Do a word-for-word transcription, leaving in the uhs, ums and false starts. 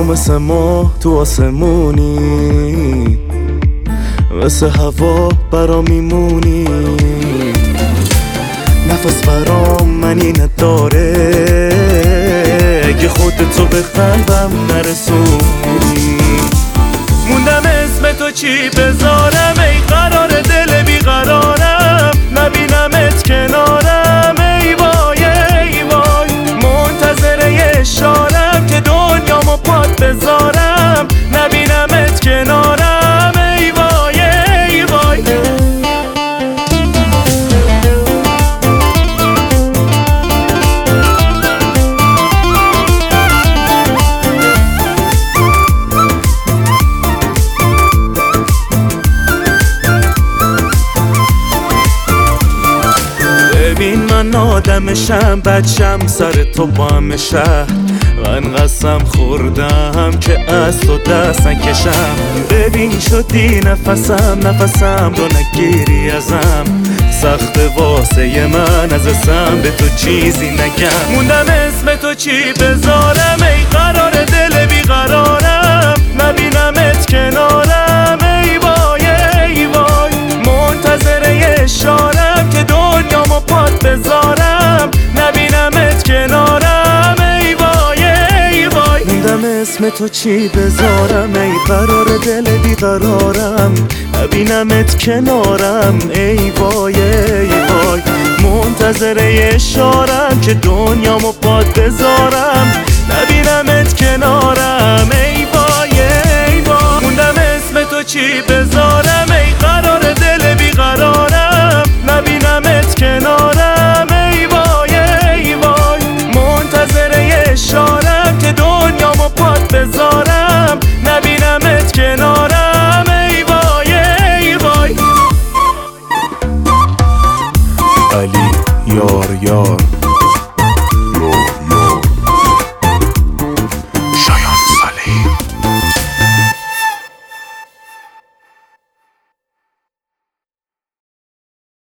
تو مثل ما تو آسمونی، مثل هوا برا میمونی. نفس برام منی نداره اگه خودتو به قلبم نرسونی. موندم اسم تو چی بذارم، ای قرار دل بیقرارم، نبینمت کنارم. ای وای ای وای منتظر یه اشارم که دنیامو پات بذارم، نبینمت کنارم. ای وای ای وای ببین من آدمشم، بچم سر تو با همه شهر. من قسم خوردم که از تو دست نکشم. ببین شدی نفسم، نفسم رو نگیری ازم. سخت واسه من از اسم به تو چیزی نگم. موندم اسم تو چی بذارم، ای قرار دل بیقرارم، نبینمت کنارم. ای وای ای وای منتظر یه اشارم که دنیامو پات بذارم، نبینمت کنارم. ای وای ای وای موندم اسم تو چی بذارم، ای قرار دل بیقرارم، نبینمت کنارم. ای وای ای وای منتظر یه اشارم که دنیامو پات بذارم، نبینمت کنارم. ای وای ای وای موندم اسم تو چی بذارم، ای قرار دل بیقرارم، نبینمت کنارم. ای وای ای وای منتظر یه اشارم که دنیامو پات بذارم، نبینمت کنارم. ای وای ای وای علی یار یار